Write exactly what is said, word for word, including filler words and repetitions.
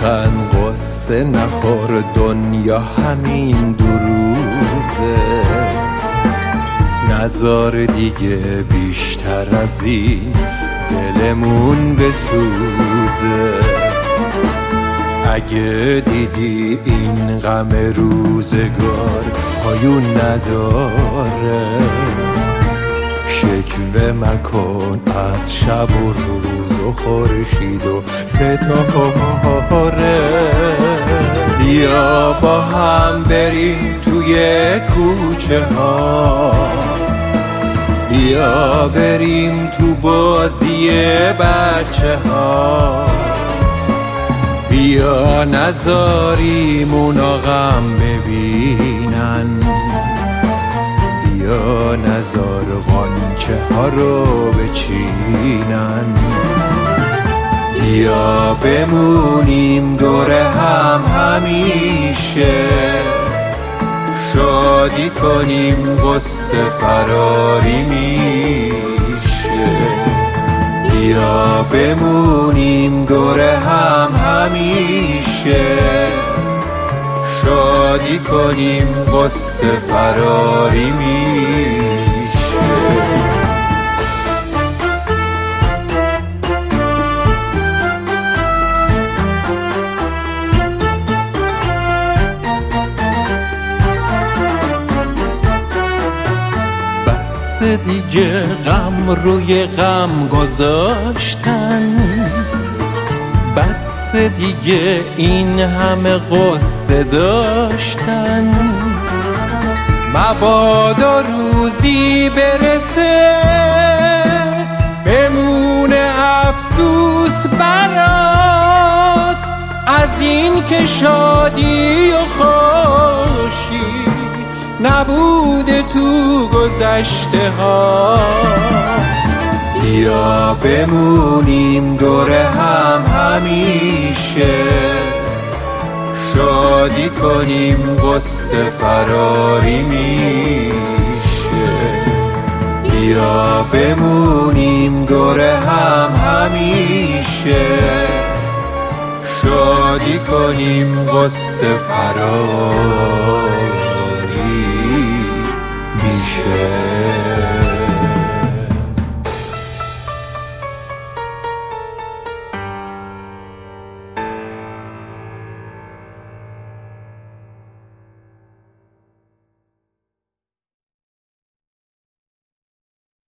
بخند قصه نخور، دنیا همین دو روزه. نذار دیگه بیشتر از این دلمون بسوزه. اگه دیدی این غم روزگار پایون نداره، شکوه مکن از شب و روز و خورشید و ستاره. بیا با هم بریم توی کوچه ها، بیا بریم تو بازی بچه ها، بیا نذاریم اونا غم ببینن، بیا نذار غنچه ها رو بچینن. بیا بمونیم دور هم همیشه، شادی کنیم غصه فراری میشه. بیا بمونیم دور هم همیشه، شادی کنیم غصه فراری میشه. بس دیگه غم روی غم گذاشتن، بس دیگه این همه قصه داشتن. مبادا روزی برسه بمونه افسوس برات، از این که شادی و خوشی نبوده تو گذشته ها. بیا بمونیم دور هم همیشه، شادی کنیم غصه فراری میشه. بیا بمونیم دور هم همیشه، شادی کنیم غصه فراری